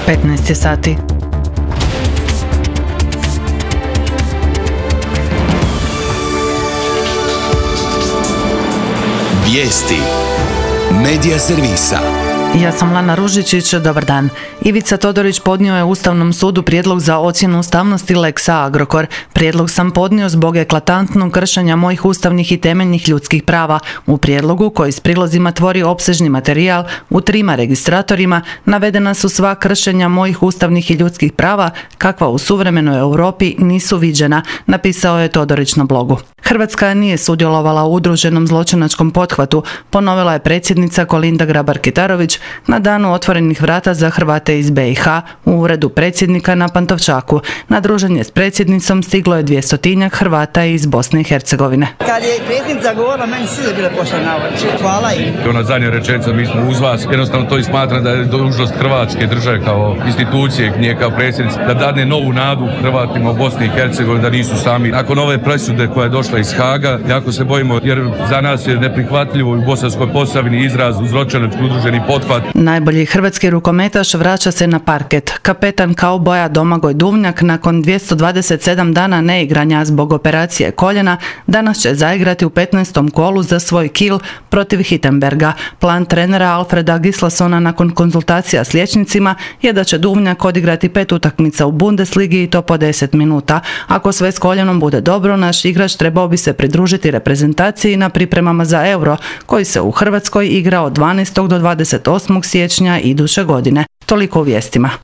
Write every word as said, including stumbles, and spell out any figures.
petnaest je sati. Vijesti Medija servisa. Ja sam Lana Ružičić, dobar dan. Ivica Todorić podnio je Ustavnom sudu prijedlog za ocjenu ustavnosti Lexa Agrokor. Prijedlog sam podnio zbog eklatantnog kršenja mojih ustavnih i temeljnih ljudskih prava. U prijedlogu, koji s prilozima tvori opsežni materijal, u trima registratorima navedena su sva kršenja mojih ustavnih i ljudskih prava, kakva u suvremenoj Europi nisu viđena, napisao je Todorić na blogu. Hrvatska nije sudjelovala u udruženom zločinačkom pothvatu, ponovila je predsjednica Kolinda Grabar-Kitarović na danu otvorenih vrata za Hrvate iz be i ha u uredu predsjednika na Pantovčaku. Na druženje s predsjednicom stiglo je dvjestotinjak Hrvata iz Bosne i Hercegovine. Kad je predsjednica govorila, meni sve bile pošle na oči. Hvala im. Ona zadnja rečenica, mi smo uz vas. Jednostavno to i smatram da je dužnost Hrvatske države kao institucije, nje kao predsjednice, da dadne novu nadu Hrvatima u Bosni i Hercegovini, da nisu sami. Nakon ove presude koja je došla iz Haga, jako se bojimo, jer za nas je neprihvatljivo u Bosanskoj Posavini izraz zločinački udruženi pothvat. Najbolji hrvatski rukometaš vraća se na parket. Kapetan kauboja Domagoj Duvnjak nakon dvjesto dvadeset sedam dana neigranja zbog operacije koljena danas će zaigrati u petnaestom kolu za svoj kil protiv Hittenberga. Plan trenera Alfreda Gislasona nakon konzultacija s liječnicima je da će Duvnjak odigrati pet utakmica u Bundesligi i to po deset minuta. Ako sve s koljenom bude dobro, naš igrač trebao bi se pridružiti reprezentaciji na pripremama za Euro, koji se u Hrvatskoj igra od dvanaestog do dvadeset osmog siječnja iduće godine. Toliko u vijestima.